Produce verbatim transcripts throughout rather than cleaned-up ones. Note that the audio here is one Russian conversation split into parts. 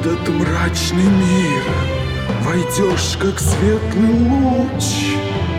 этот мрачный мир войдешь, как светлый луч.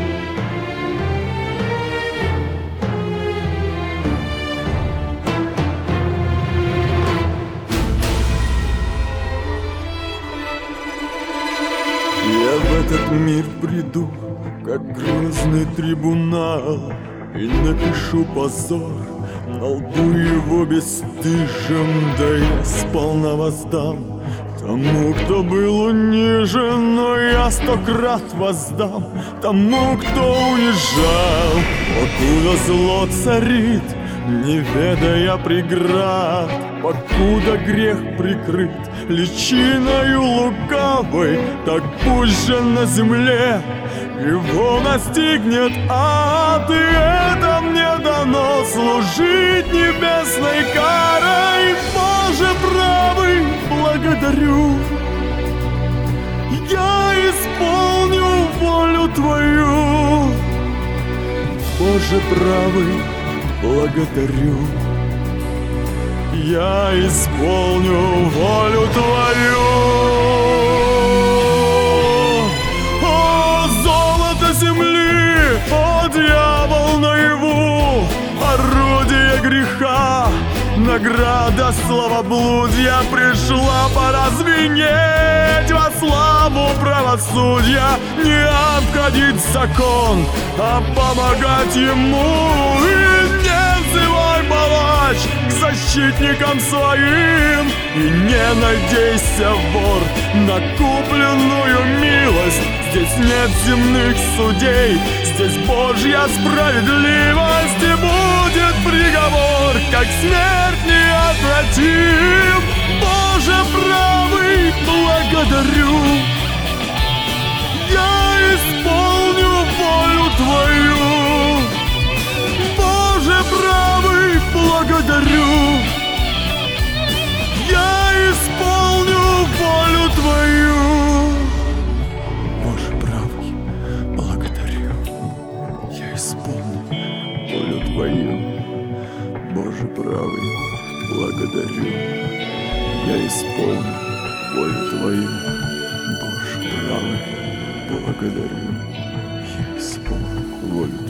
Я в этот мир приду, как грозный трибунал, и напишу позор на лбу его бесстыжим, да я сполна воздам тому, кто был унижен, но я сто крат воздам тому, кто унижал. Покуда зло царит, не ведая преград, покуда грех прикрыт личиною лукавой, так пусть же на земле его настигнет ад, и это мне дано служить небесной карой. Боже правый, благодарю, я исполню волю Твою. Боже правый, благодарю, я исполню волю Твою. О, золото земли, о, дьявол наяву, орудие греха, награда словоблудия, пришла пора звенеть во славу правосудия, не обходить закон, а помогать ему. И не взывай, палач, к защитникам своим, и не надейся, вор, на купленную милость. Здесь нет земных судей, здесь Божья справедливость, и будет приговор, как смерть неотвратим. Боже правый, благодарю, я исполню волю Твою. Боже правый, благодарю, я исполню волю Твою. Боже правый, благодарю, я исполню волю Твою. Боже правый, благодарю, я исполню волю Твою. Боже правый, благодарю, я исполню волю Твою.